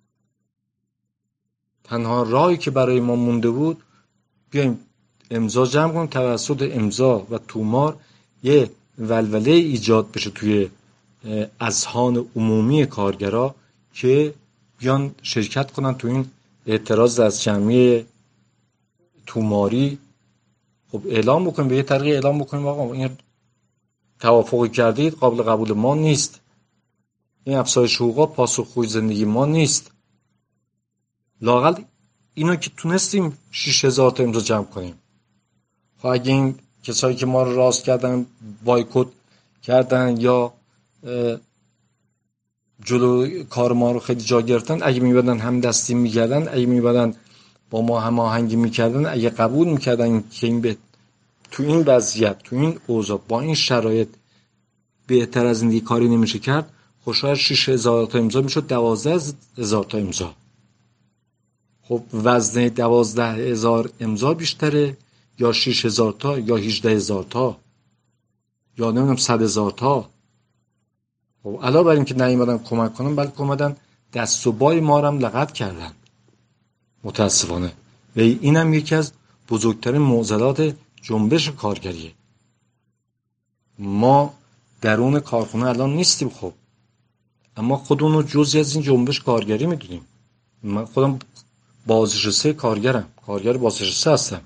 تنها راهی که برای ما مونده بود بیایم امضا جمع کنیم، توسط امضا و تومار یه ولوله ایجاد بشه توی اذهان عمومی کارگرا که بیان شرکت کنن تو این اعتراض از جمعی توماری. خب اعلام بکنیم، به یه طریقی اعلام بکنیم آقا این توافقی کردید قابل قبول ما نیست، این افزایش حقوقا پاسخگوی زندگی ما نیست. لااقل اینو که تونستیم 6000 تا امضا جمع کنیم. خب اگه این کسایی که ما رو راست کردن بایکوت کردن یا جلو کار ما رو خیلی جا گرفتن، اگه میبادن هم دستی میکردن، اگه میبادن با ما هماهنگی میکردن، اگه قبول میکردن که این به تو این وضعیت، تو این اوضاع، با این شرایط بهتر از این دیگه کاری نمیشه کرد، خوشحال 6000 تا امضا میشد 12000 تا امضا. خب وزن 12000 امضا بیشتره یا 6000 تا یا 18000 تا یا نمیدونم 100000 تا؟ خب علاوه بر اینکه نیومدن کمک کنن، بلکه اومدن دست و بای ما رو هم لغت کردن متاسفانه. و اینم یکی از بزرگترین معضلات جنبش کارگریه. ما درون کارخونه الان نیستیم خب، اما خودمون رو جزئی از این جنبش کارگری میدونیم. من خودم بازنشسته کارگرم، کارگر بازنشسته هستم.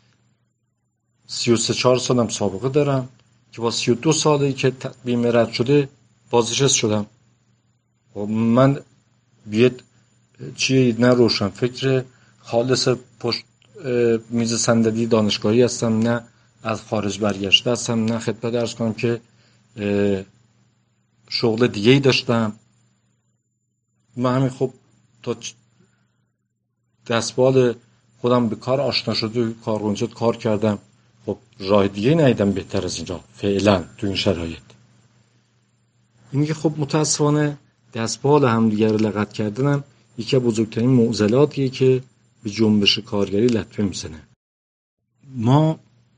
33-4 سالم سابقه دارم که با 32 سالی که بیمه رد شده بازنشسته شدم. و من بیت چیه نه روشن فکر خالص پشت میز صندلی دانشگاهی هستم، نه از خارج برگشته هستم، نه خدمت عرض کنم که شغل دیگه‌ای داشتم. من همین خب تا دستبال خودم به کار آشنا شده کارگونجت کار کردم. خب راه دیگه ندیدم بهتر از اینجا فعلا تو این شرایط. این که خب متاسفانه دستبال همدیگه رو لغت کردنم یکی از بزرگترین معضلاتیه که به جنبش کارگری لطمه میزنه. ما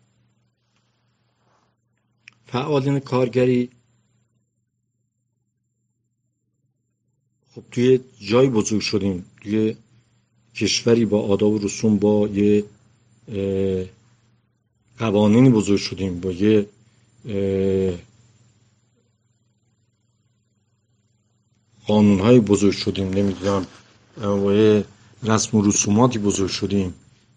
فعالین کارگری خب توی جای بزرگ شدیم، توی کشوری با آداب و رسوم، با یه قوانینی بزرگ شدیم، با یه قانونهای بزرگ شدیم، نمیدونم با یه رسم و رسوماتی بزرگ شدیم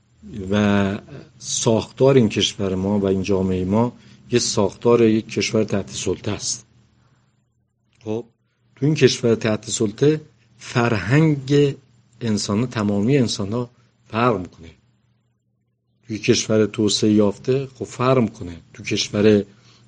و ساختار این کشور ما و این جامعه ما یه ساختار یک کشور تحت سلطه است. خب تو این کشور تحت سلطه فرهنگ انسان، تمامی انسان ها فرق میکنه. توی کشور توسعه یافته خب فرق میکنه. تو کشور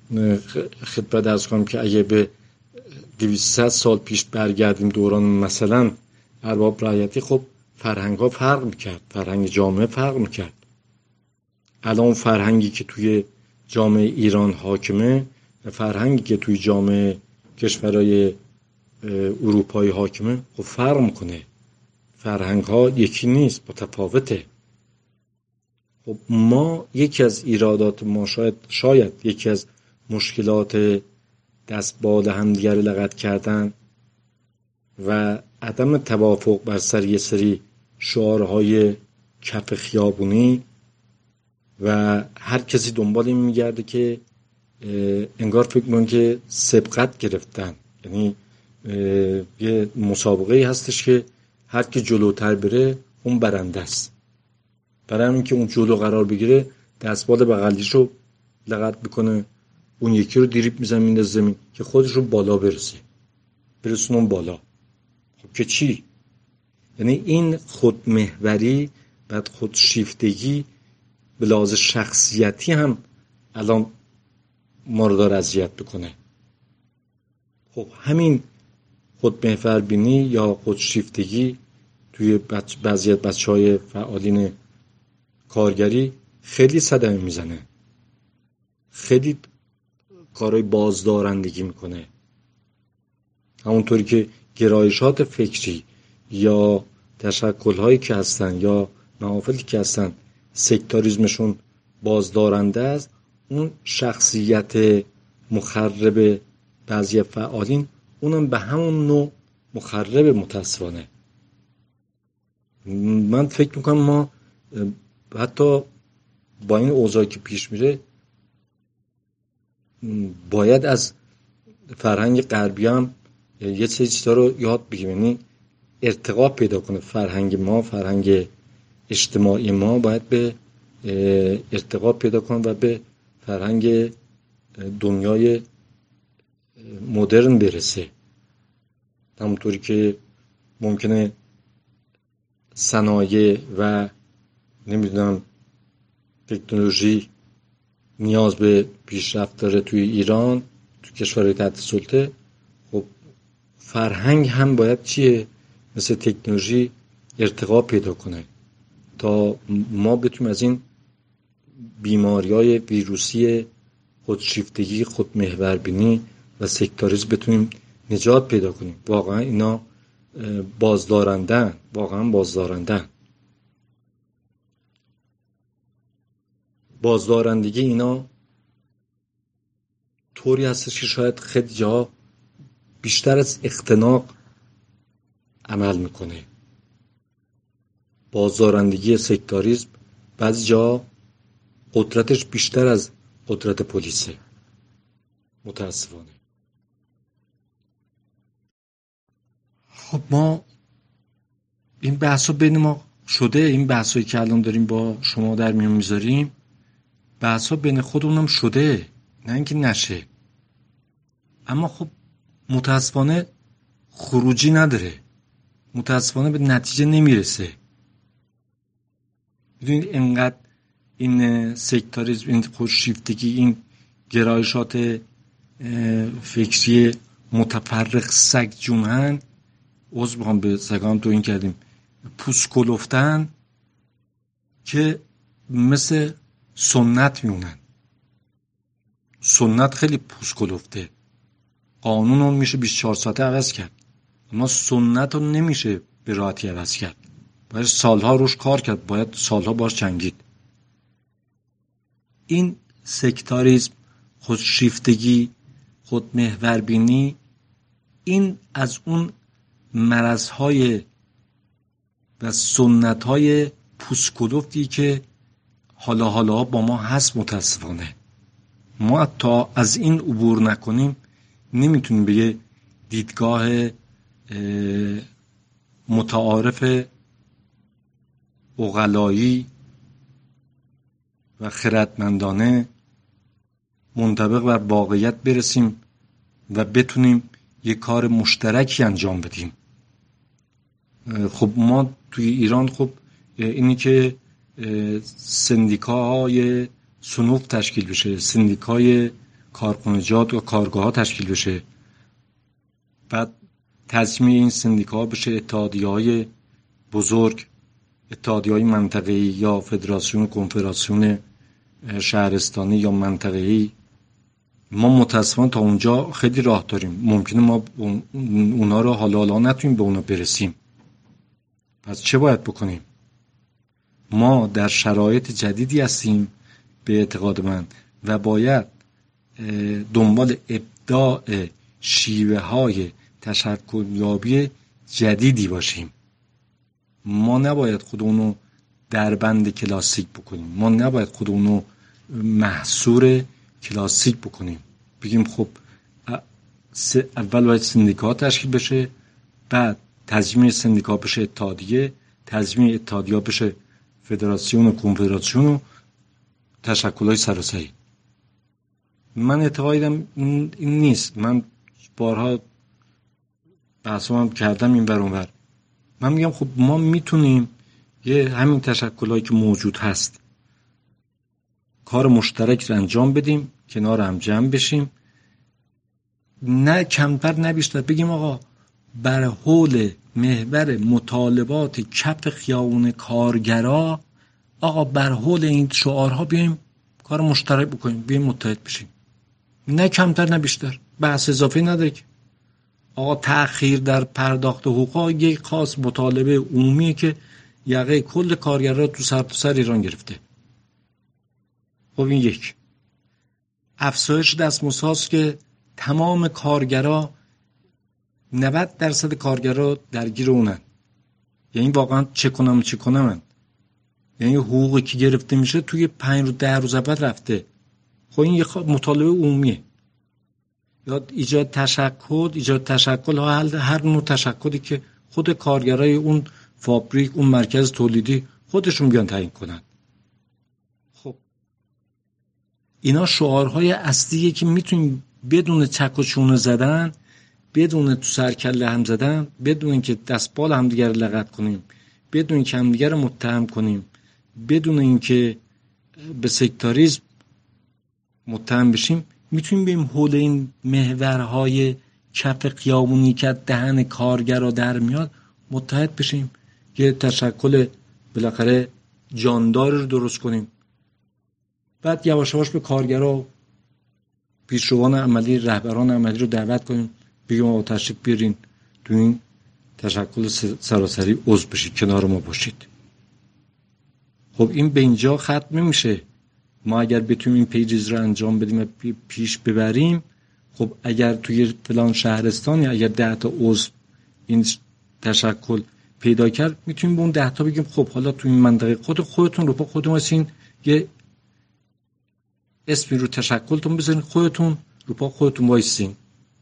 خدمت عرض کنم که اگه به 200 سال پیش برگردیم دوران مثلا ارباب رعیتی، خب فرهنگ ها فرق میکرد، فرهنگ جامعه فرق میکرد. الان فرهنگی که توی جامعه ایران حاکمه و فرهنگی که توی جامعه کشورهای اروپایی حاکمه خب فرق میکنه. فرهنگ ها یکی نیست، متفاوته. خب ما یکی از ایرادات ما شاید یکی از مشکلات دستبال همدیگر رو لغت کردن و عدم توافق بر سر یه سری شعارهای کف خیابونی و هر کسی دنبال این میگرده که انگار فکر می‌کنن که سبقت گرفتن. یعنی یه مسابقه هستش که هر کی جلوتر بره اون برنده است. برای همین که اون جلو قرار بگیره دستبال بغلیشو لغت میکنه، اون یکی رو دریبل میزنه میندازه زمین که خودش رو بالا برسونه بالا. خب که چی؟ یعنی این خودمحوری بعد خودشیفتگی به لحاظ شخصیتی هم الان ما رو داره اذیت بکنه. خب همین خودمحور بینی یا خودشیفتگی توی بعضی از بچهای فعالین کارگری خیلی صدمه میزنه، خیلی کارهای بازدارندگی میکنه. همونطوری که گرایشات فکری یا تشکل‌هایی که هستن یا محافلی که هستن سکتاریزمشون بازدارنده است، اون شخصیت مخرب بعضی فعالین اونم به همون نوع مخرب متاسفانه. من فکر میکنم ما حتی با این اوضاعی که پیش میره باید از فرهنگ غربی هم یه سری چیزا رو یاد بگیریم. یعنی ارتقا پیدا کنه فرهنگ ما، فرهنگ اجتماعی ما باید به ارتقا پیدا کنه و به فرهنگ دنیای مدرن برسه. همونطوری که ممکنه صنایع و نمیدونم تکنولوژی نیاز به پیشرفت داره توی ایران، توی کشورهای تحت سلطه، خب فرهنگ هم باید چیه؟ مثل تکنولوژی ارتقا پیدا کنه تا ما بتونیم از این بیماری‌های ویروسی خودشیفتگی، خودمحوربینی و سکتاریسم بتونیم نجات پیدا کنیم. واقعا اینا بازدارندن، واقعا بازدارندگی اینا طوری هستش که شاید خیلی جا بیشتر از اختناق عمل میکنه. بازدارندگی سکتاریسم بعضی جا قدرتش بیشتر از قدرت پلیسه، متاسفانه. خب ما این بحثا بین ما شده، این بحثایی که الان داریم با شما در میون میذاریم، بحثا بین خودمونم شده، نه اینکه نشه. اما خب متاسفانه خروجی نداره، متاسفانه به نتیجه نمیرسه. میدونید اینقدر این سکتاریسم، این خودشیفتگی، این گرایشات فکری متفرق سگ جونن، عضو بخوام به سگام تو این کردیم، پوست کلفتن که مثل سنت میمونن. سنت خیلی پوست کلفته، قانون رو میشه 24 ساعته عوض کرد، اما سنت رو نمیشه به راحتی عوض کرد، باید سالها روش کار کرد، باید سالها باش جنگید. این سکتاریسم، خودشیفتگی، خودمحوربینی، این از اون مرضهای و سنتهای پوسکلفتی که حالا با ما هست. متاسفانه ما تا از این عبور نکنیم نمیتونیم به یه دیدگاه متعارف عقلایی و خردمندانه منطبق بر واقعیت برسیم و بتونیم یه کار مشترکی انجام بدیم. خب ما توی ایران خب اینی که سندیکاهای صنوف تشکیل بشه، سندیکای کارخانجات و کارگاه ها تشکیل بشه، بعد تجمیع این سندیکاها بشه اتحادیه‌های بزرگ، اتحادیه‌های منطقه‌ای یا فدراسیون و کنفدراسیون شهرستانی یا منطقه‌ای. ما متاسفانه تا اونجا خیلی راه داریم، ممکنه ما اونا رو حالا نتونیم به اونا برسیم. پس چه باید بکنیم؟ ما در شرایط جدیدی هستیم به اعتقاد من و باید دنبال ابداع شیوه های تشکلیابی جدیدی باشیم. ما نباید خودمونو در بند کلاسیک بکنیم، ما نباید خودمونو محصور کلاسیک بکنیم، بگیم خب اول باید سندیکا تشکیل بشه، بعد تجمیع سندیکا بشه اتحادیه، تجمیع اتحادیه بشه فدراسیون و کنفدراسیون و تشکل‌های سراسری. من اعتقادم این نیست. من بارها بحثام کردم این ور اون ور. من میگم خب ما میتونیم یه همین تشکل‌هایی که موجود هست کار مشترک رو انجام بدیم، کنار هم جمع بشیم، نه کمتر نه بیشتر. بگیم آقا بر حول محور مطالبات کف خیابون کارگرا، آقا بر حول این شعارها بیایم کار مشترک بکنیم، بیایم متحد بشیم، نه کمتر نه بیشتر. بحث اضافی نداره که آقا تأخیر در پرداخت حقوقا یک خاص مطالبه عمومیه که یقه کل کارگرا تو سر ایران گرفته. خب این یک. افزایش دستمزدهاست که تمام کارگرا 90% کارگرا درگیر اونن. یعنی واقعا چه کنم یعنی حقوقی که گرفته میشه توی 5 روز 10 روز بعد رفته. خب این یه مطالبه عمومیه. یا ایجاد تشکل ها، هر نوع تشکلی که خود کارگرای اون فابریک، اون مرکز تولیدی خودشون بیان تعیین کنن. خب اینا شعارهای اصلیه که میتونیم بدون چک و چونه زدن، بدون تو سرکله هم زدن، بدون اینکه دستبال همدیگر لغت کنیم، بدون اینکه همدیگر متهم کنیم، بدون اینکه به سکتاریسم متهم بشیم، میتونیم بریم حول این محورهای کف خیابونی که دهن کارگرا در میاد متحد بشیم، یه تشکل بالاخره جاندار رو درست کنیم. بعد یواش یواش به کارگرا، پیشروان عملی، رهبران عملی رو دعوت کنیم، بگیم آقا تشریف بیارین تو این تشکل سراسری عضو بشید، کنار ما باشید. خب این به اینجا ختم میشه. ما اگر بتونیم این پیجز رو انجام بدیم و پیش ببریم، خب اگر توی فلان شهرستان یا اگر 10 تا عضو این تشکل پیدا کرد، میتونیم به اون 10 تا بگیم خب حالا توی این منطقه خودتون رو پا خودتون واسین یه اسمی رو تشکلتون بذارین، خودتون رو پا خودتون وایسین.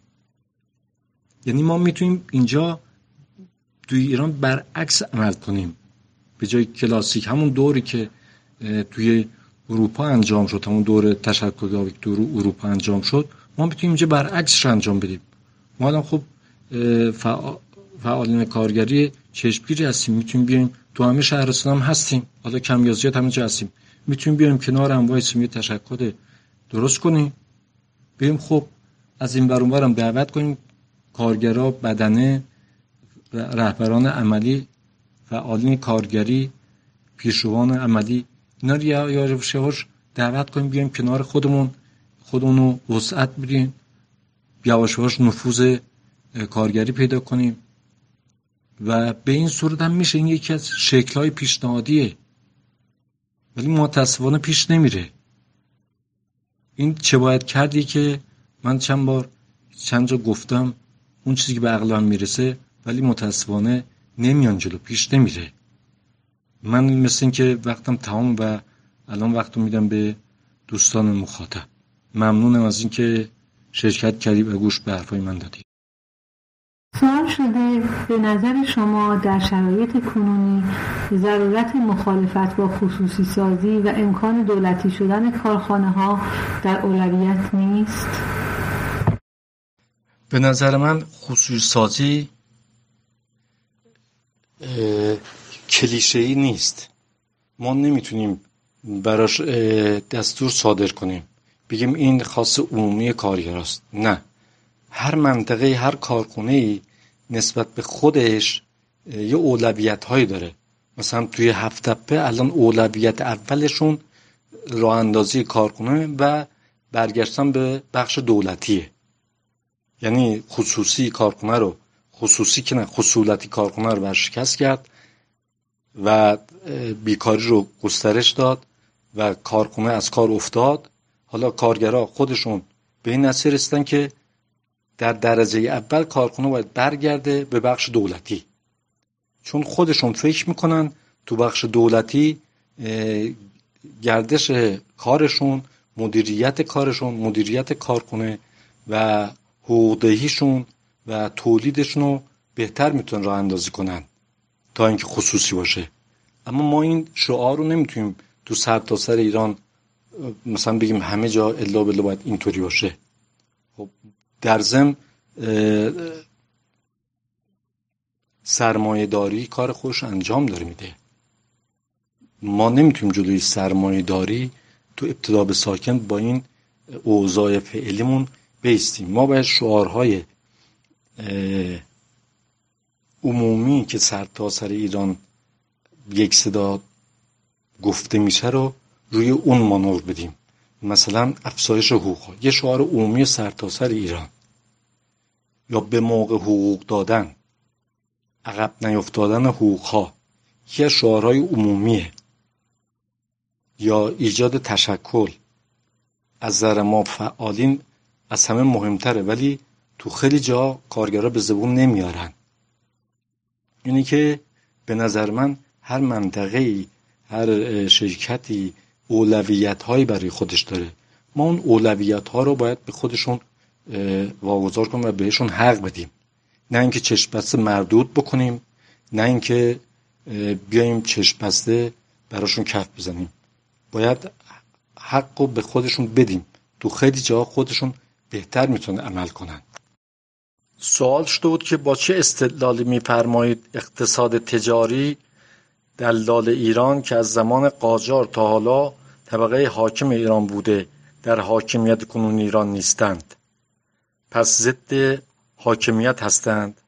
یعنی ما میتونیم اینجا توی ایران برعکس عمل کنیم. به جای کلاسیک همون دوری که توی اروپا انجام شد، همون دور تشکل‌یابی که توی اروپا انجام شد، ما میتونیم اینجا برعکسش انجام بدیم. ما الان خب فعالین کارگری چشمگیری هستیم، میتونیم بیایم تو همه شهرستان هم هستیم، حالا کم یا زیاد همینجا هستیم، میتونیم بیایم کنار هم وایسیم یه تشکل درست کنیم، بریم خب از این ور اون ور هم دعوت کنیم کارگرا، بدنه، رهبران عملی، فعالین کارگری، پیشروان عملی، اینا رو یواش دعوت کنیم بیایم کنار خودمونو وسعت بدیم، یواش یواش نفوذ کارگری پیدا کنیم و به این صورت هم میشه. این یکی از شکل‌های پیشنهادیه ولی متأسفانه پیش نمیره. این چه باید کردی که من چند جا گفتم اون چیزی که به عقلم میرسه ولی متأسفانه نمیان جلو، پیش نمیره. من مثل این که وقتم تمام و الان وقتو میدم به دوستان مخاطب. ممنونم از این که شرکت کردی و گوش به حرفای من دادی. سوال شده به نظر شما در شرایط کنونی ضرورت مخالفت با خصوصی سازی و امکان دولتی شدن کارخانه ها در اولویت نیست؟ به نظر من خصوصی سازی کلیشه‌ای نیست. ما نمیتونیم براش دستور صادر کنیم بگیم این خاص عمومی کارگراست. نه، هر منطقه، هر کارخونه‌ای نسبت به خودش یه اولویت هایی داره. مثلا توی هفت‌تپه الان اولویت اولشون راه اندازی کارخونه و برگشتن به بخش دولتیه. یعنی خصوصی کارخونه رو خصولتی کارخونه رو ورشکست کرد و بیکاری رو گسترش داد و کارخونه از کار افتاد. حالا کارگرها خودشون به این نتیجه رسیدن که در درجه اول کارخونه باید برگرده به بخش دولتی، چون خودشون فکر میکنن تو بخش دولتی گردش کارشون، مدیریت کارشون، مدیریت کارخونه و حقوق‌دهیشون و تولیدشون رو بهتر میتونن راه اندازی کنن تا اینکه خصوصی باشه. اما ما این شعار رو نمیتونیم تو سرتاسر ایران مثلا بگیم همه جا الا بالله باید اینطوری باشه. خب در ضمن سرمایه داری کار خودش انجام داره میده. ما نمیتونیم جلوی سرمایه داری تو ابتدا به ساکن با این اوضاع فعلیمون بیستیم. ما باید شعارهای عمومی که سرتاسر ایران یک صدا گفته میشه رو روی اون مانور بدیم. مثلا افزایش حقوق، یه شعار عمومی سرتاسر ایران، یا به موقع حقوق دادن، عقب نیفتادن حقوقها، یه شعارهای عمومیه. یا ایجاد تشکل، از نظر ما فعالین از همه مهمتره ولی تو خیلی جا کارگرها به زبون نمیارن. اینی که به نظر من هر منطقه‌ای، هر شرکتی اولویت‌هایی برای خودش داره. ما اون اولویت‌ها رو باید به خودشون واگذار کنیم و بهشون حق بدیم، نه اینکه چشم بسته مردود بکنیم، نه اینکه بیایم چشم بسته براشون کف بزنیم. باید حق رو به خودشون بدیم. تو خیلی جا خودشون بهتر میتونن عمل کنن. سوال شده بود که با چه استدلالی می‌فرمایید اقتصاد تجاری دلال ایران که از زمان قاجار تا حالا طبقه حاکم ایران بوده در حاکمیت کنون ایران نیستند، پس ضد حاکمیت هستند؟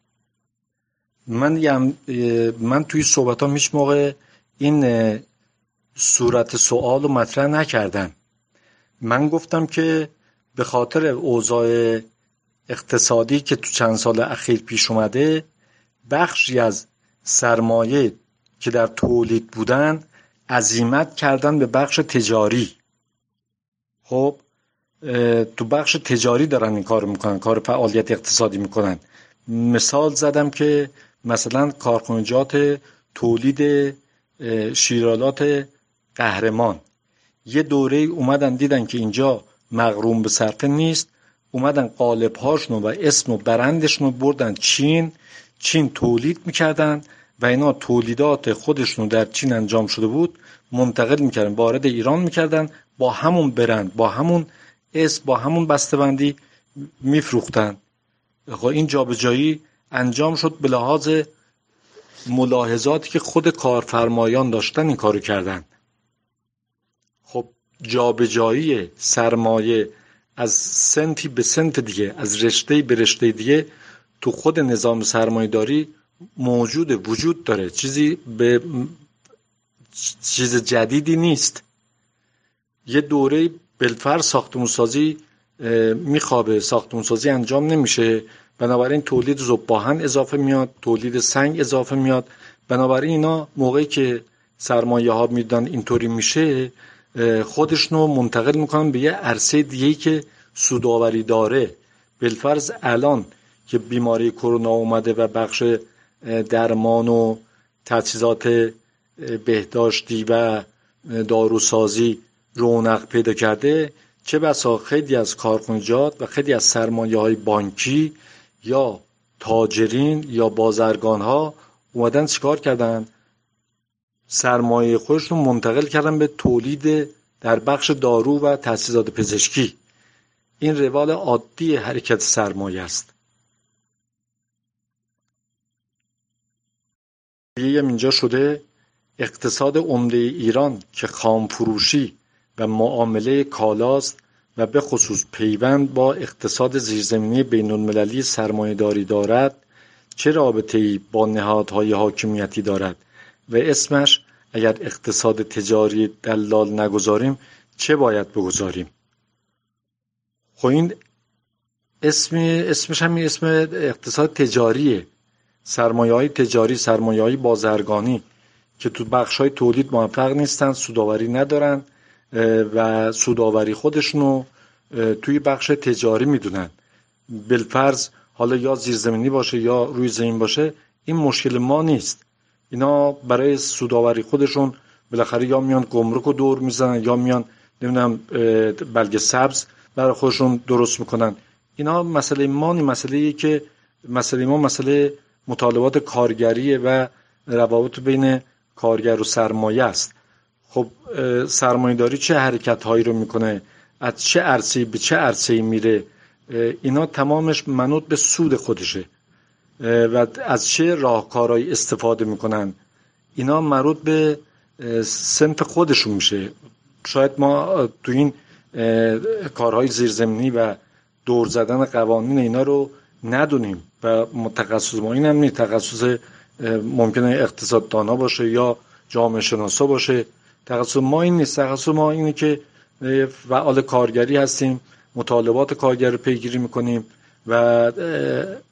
من توی صحبتام هیچ موقع این صورت سوال رو مطرح نکردم. من گفتم که به خاطر اوضاع اقتصادی که تو چند سال اخیر پیش اومده، بخشی از سرمایه که در تولید بودن عزیمت کردن به بخش تجاری. خب تو بخش تجاری دارن این کار میکنن، کار فعالیت اقتصادی میکنن. مثال زدم که مثلا کارخانجات تولید شیرالات قهرمان یه دوره اومدن دیدن که اینجا مغروم به صرفه نیست، اومدن قالب‌هاشونو و اسم و برندشونو بردن چین تولید میکردن و اینا تولیدات خودشونو در چین انجام شده بود منتقل میکردن، وارد ایران میکردن، با همون برند، با همون اسم، با همون بسته‌بندی میفروختن. خب این جابجایی انجام شد به لحاظ ملاحظاتی که خود کارفرمایان داشتن این کارو کردن. خب جابجایی سرمایه از سنتی به سنت دیگه، از رشته به رشته دیگه تو خود نظام سرمایه‌داری وجود داره، چیز جدیدی نیست. یه دوره بالفرض ساختمان‌سازی میخوابه، ساختمان‌سازی انجام نمیشه، بنابراین تولید ذوب‌آهن اضافه میاد، تولید سنگ اضافه میاد. بنابراین اینا موقعی که سرمایه ها میدن اینطوری میشه، خودشونو منتقل میکنن به یه عرصه دیگه‌ای که سودآوری داره. بالفرض الان که بیماری کرونا اومده و بخش درمان و تجهیزات بهداشتی و داروسازی رونق پیدا کرده، چه بسا خیلی از کارخانجات و خیلی از سرمایه‌های بانکی یا تاجرین یا بازرگان‌ها اومدن چیکار کردن؟ سرمایه خودشون منتقل کردن به تولید در بخش دارو و تجهیزات پزشکی. این روال عادی حرکت سرمایه است. اینجا شده اقتصاد عمده ایران که خام فروشی و معامله کالاست و به خصوص پیوند با اقتصاد زیرزمینی بین‌المللی سرمایه‌داری دارد، چه رابطه‌ای با نهادهای حاکمیتی دارد و اسمش اگر اقتصاد تجاری دلال نگذاریم چه باید بگذاریم؟ خب این اسمش هم اسم اقتصاد تجاریه. سرمایه‌های تجاری، سرمایه‌های بازرگانی که تو بخش‌های تولید موفق نیستن، سودآوری ندارن و سودآوری خودشونو توی بخش تجاری میدونن. بالفرض حالا یا زیرزمینی باشه یا روی زمین باشه، این مشکل ما نیست. اینا برای سودآوری خودشون بالاخره یا میان گمرک رو دور میزنن یا میان نمیدونم بلگ سبز برای خودشون درست میکنن. اینا مسئله ما نیست. مسئله‌ای که مسئله ما مسئله مطالبات کارگریه و روابط بین کارگر و سرمایه است. خب سرمایه‌داری چه حرکت‌هایی رو میکنه، از چه عرصه‌ای به چه عرصه‌ای میره، اینا تمامش منوط به سود خودشه و از چه راهکارهایی استفاده میکنن، اینا مربوط به صنف خودشون میشه. شاید ما تو این کارهای زیرزمینی و دور زدن قوانین اینا رو ندونیم و تخصص ما این هم نیست. تخصص ممکنه اقتصاددانا باشه یا جامعه شناسا باشه. تخصص ما این نیست. تخصص ما اینه که فعال کارگری هستیم، مطالبات کارگر رو پیگیری میکنیم و